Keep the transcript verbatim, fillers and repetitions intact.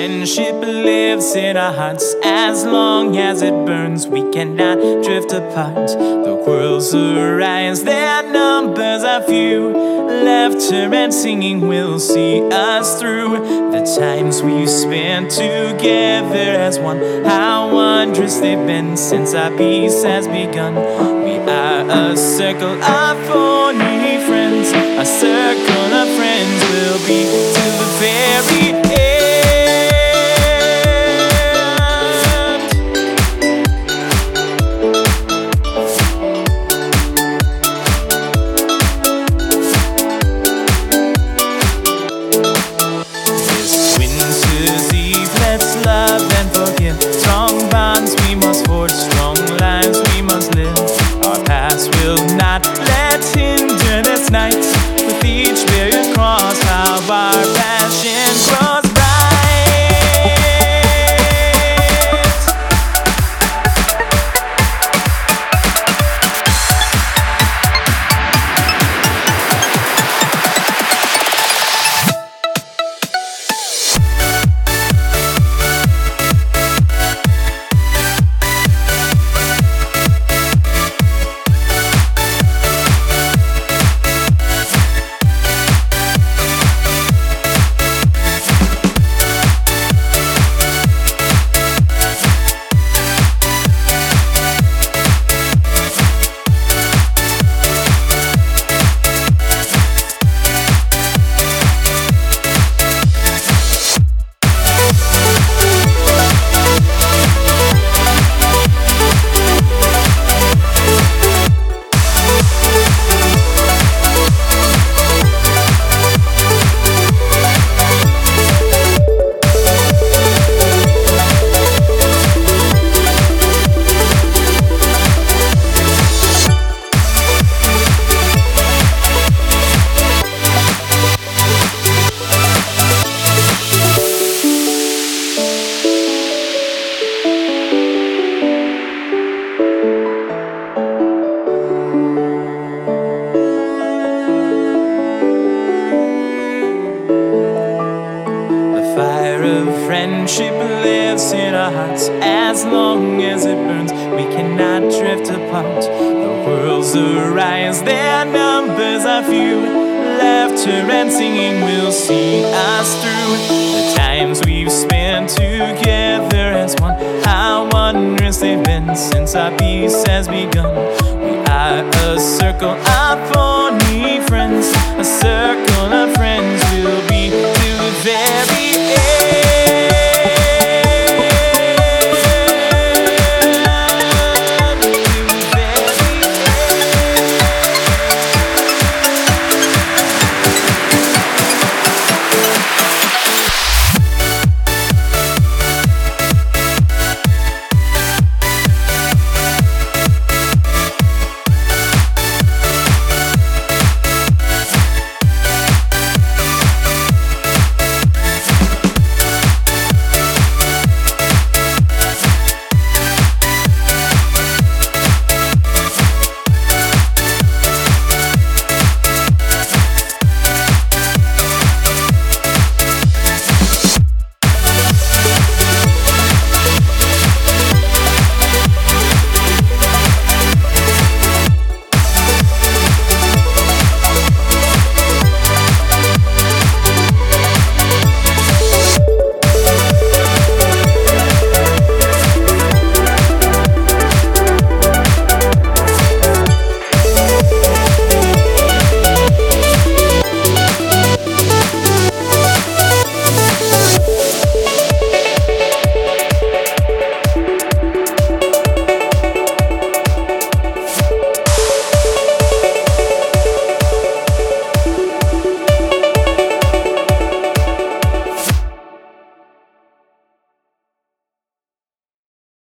friendship lives in our hearts. As long as it burns, we cannot drift apart. The quarrels arise, their numbers are few. Laughter and singing will see us through. The times we've spent together as one, how wondrous they've been since our peace has begun. We are a circle of only friends. A circle of friends will be till the very end. This winter's eve, let's love and forgive. Strong bonds we must forge, strong lives we must live. Our past will not let hinder this night. With each buried cross, how our passion grows bright. Friendship lives in our hearts. As long as it burns, we cannot drift apart. The worlds arise, their numbers are few. Laughter and singing will see us through. The times we've spent together as one, how wondrous they've been since our peace has begun. We are a circle of only friends, a circle of friends